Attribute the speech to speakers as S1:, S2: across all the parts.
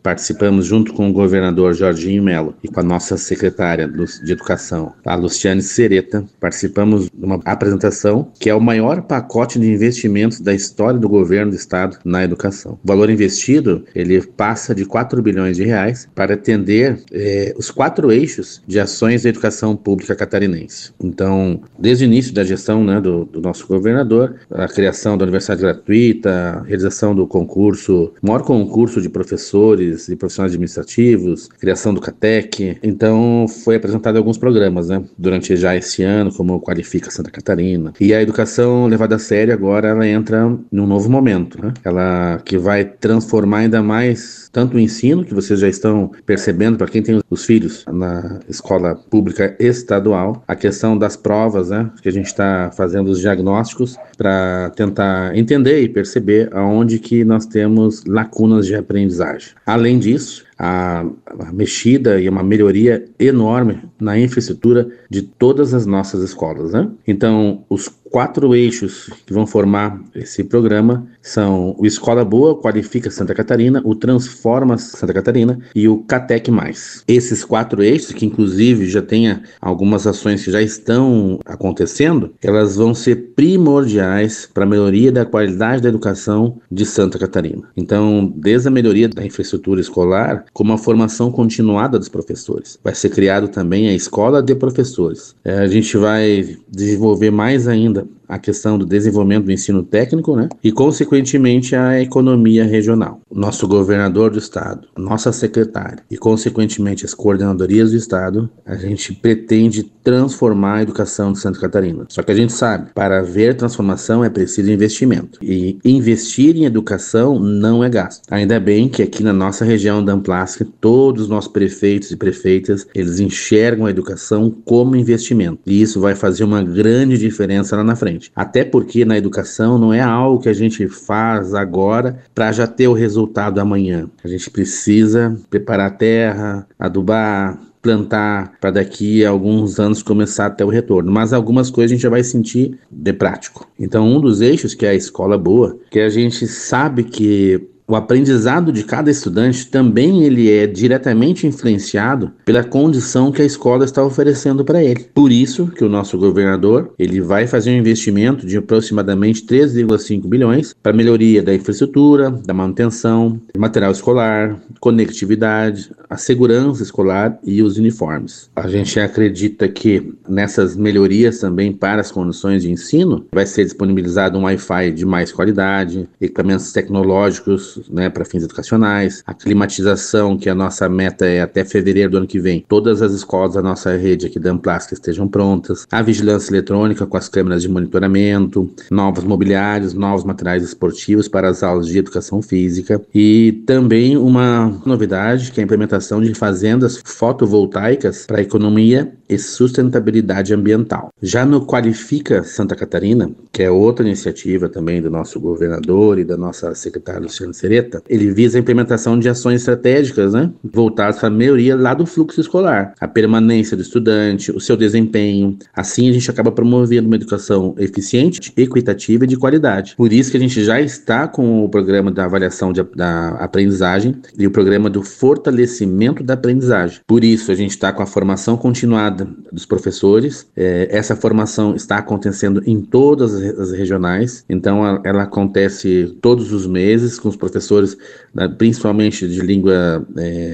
S1: participamos junto com o governador Jorginho Melo e com a nossa secretária de Educação, a Luciane Sereta, participamos de uma apresentação que é o maior pacote de investimentos da história do governo do estado na educação. O valor investido, ele passa de 4 bilhões de reais para atender os 4 eixos de ações da educação pública catarinense. Então, desde o início da gestão, né, do nosso governador, a criação da universidade gratuita, a realização do concurso, o maior concurso de professores e profissionais administrativos, criação do CATEC. Então, foi apresentado alguns programas, né, durante já esse ano, como o Qualifica Santa Catarina. E a educação levada a sério agora, ela entra num novo momento, né? Ela que vai transformar ainda mais tanto o ensino, que vocês já estão percebendo, para quem tem os filhos na escola pública estadual, a questão das provas, né, que a gente está fazendo os diagnósticos para tentar entender e perceber aonde que nós temos lacunas de aprendizagem. Além disso, a mexida e uma melhoria enorme na infraestrutura de todas as nossas escolas, né? Então, os 4 eixos que vão formar esse programa são o Escola Boa, Qualifica Santa Catarina, o Transforma Santa Catarina e o CATEC+. Esses 4 eixos, que inclusive já tem algumas ações que já estão acontecendo, elas vão ser primordiais para a melhoria da qualidade da educação de Santa Catarina. Então, desde a melhoria da infraestrutura escolar, como a formação continuada dos professores. Vai ser criado também a Escola de Professores. A gente vai desenvolver mais ainda a questão do desenvolvimento do ensino técnico, né? E, consequentemente, a economia regional. O nosso governador do estado, nossa secretária e, consequentemente, as coordenadorias do estado, a gente pretende transformar a educação de Santa Catarina. Só que a gente sabe, para haver transformação é preciso investimento. E investir em educação não é gasto. Ainda bem que aqui na nossa região da Amplasc, todos os nossos prefeitos e prefeitas, eles enxergam a educação como investimento. E isso vai fazer uma grande diferença lá na frente. Até porque na educação não é algo que a gente faz agora para já ter o resultado amanhã. A gente precisa preparar a terra, adubar, plantar, para daqui a alguns anos começar a ter o retorno. Mas algumas coisas a gente já vai sentir de prático. Então, um dos eixos, que é a Escola Boa, que a gente sabe que o aprendizado de cada estudante também ele é diretamente influenciado pela condição que a escola está oferecendo para ele. Por isso que o nosso governador ele vai fazer um investimento de aproximadamente 3,5 bilhões para melhoria da infraestrutura, da manutenção, material escolar, conectividade, a segurança escolar e os uniformes. A gente acredita que nessas melhorias também para as condições de ensino vai ser disponibilizado um Wi-Fi de mais qualidade, equipamentos tecnológicos, né, para fins educacionais, a climatização, que a nossa meta é até fevereiro do ano que vem, todas as escolas da nossa rede aqui da Amplasc estejam prontas, a vigilância eletrônica com as câmeras de monitoramento, novos mobiliários, novos materiais esportivos para as aulas de educação física e também uma novidade que é a implementação de fazendas fotovoltaicas para economia e sustentabilidade ambiental. Já no Qualifica Santa Catarina, que é outra iniciativa também do nosso governador e da nossa secretária Luciane Sereta, ele visa a implementação de ações estratégicas, né, voltadas para a melhoria lá do fluxo escolar, a permanência do estudante, o seu desempenho. Assim a gente acaba promovendo uma educação eficiente, equitativa e de qualidade. Por isso que a gente já está com o programa da avaliação da aprendizagem e o programa do fortalecimento da aprendizagem. Por isso a gente está com a formação continuada dos professores. Essa formação está acontecendo em todas as regionais, então ela acontece todos os meses com os professores, principalmente de língua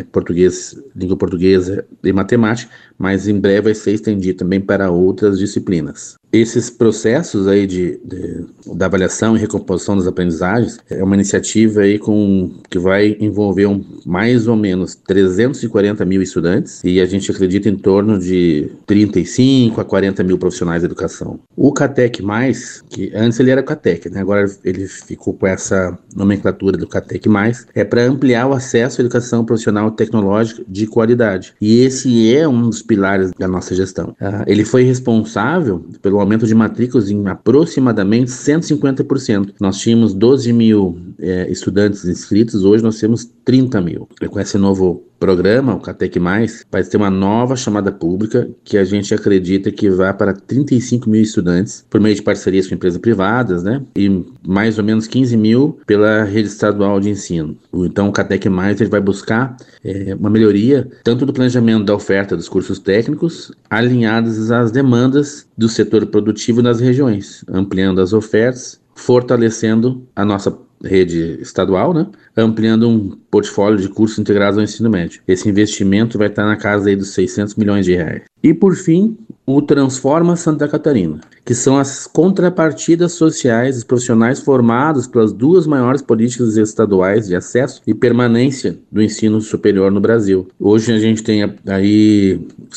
S1: portuguesa e matemática, mas em breve vai ser estendido também para outras disciplinas. Esses processos aí da avaliação e recomposição das aprendizagens é uma iniciativa aí que vai envolver mais ou menos 340 mil estudantes e a gente acredita em torno de 35 a 40 mil profissionais da educação. O CATEC+, que antes ele era CATEC, né? Agora ele ficou com essa nomenclatura do CATEC+, é para ampliar o acesso à educação profissional e tecnológica de qualidade. E esse é um dos pilares da nossa gestão. Ele foi responsável pelo aumento de matrículas em aproximadamente 150%. Nós tínhamos 12 mil estudantes inscritos, hoje nós temos 30 mil. E com esse novo programa, o Catec Mais, vai ter uma nova chamada pública que a gente acredita que vai para 35 mil estudantes por meio de parcerias com empresas privadas, né? E mais ou menos 15 mil pela rede estadual de ensino. Então o Catec Mais ele vai buscar uma melhoria tanto do planejamento da oferta dos cursos técnicos alinhados às demandas do setor produtivo nas regiões, ampliando as ofertas, fortalecendo a nossa rede estadual, né? Ampliando um portfólio de cursos integrados ao ensino médio. Esse investimento vai estar na casa aí dos 600 milhões de reais. E por fim, o Transforma Santa Catarina, que são as contrapartidas sociais dos profissionais formados pelas duas maiores políticas estaduais de acesso e permanência do ensino superior no Brasil. Hoje a gente tem aí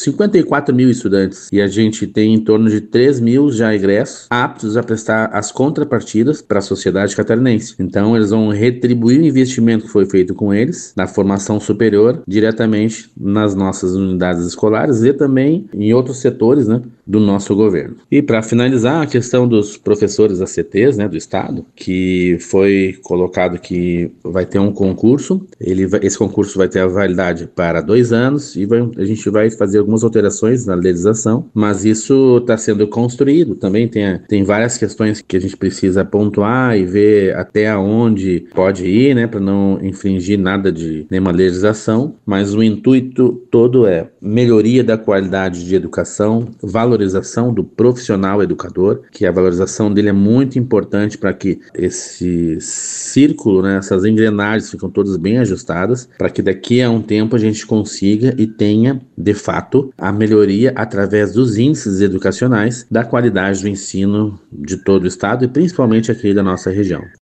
S1: 54 mil estudantes e a gente tem em torno de 3 mil já egressos aptos a prestar as contrapartidas para a sociedade catarinense. Então eles vão retribuir o investimento que foi feito com eles na formação superior diretamente nas nossas unidades escolares e também em outros setores, né, do nosso governo. E para finalizar, a questão dos professores ACTs, né, do estado, que foi colocado que vai ter um concurso, esse concurso vai ter a validade para 2 anos e a gente vai fazer algumas alterações na legislação, mas isso está sendo construído, também tem várias questões que a gente precisa pontuar e ver até onde pode ir, né, para não infringir nada de nenhuma legislação, mas o intuito todo é melhoria da qualidade de educação, valorização do profissional educador, que a valorização dele é muito importante para que esse círculo, né, essas engrenagens ficam todas bem ajustadas, para que daqui a um tempo a gente consiga e tenha, de fato, a melhoria através dos índices educacionais da qualidade do ensino de todo o estado e principalmente aqui da nossa região.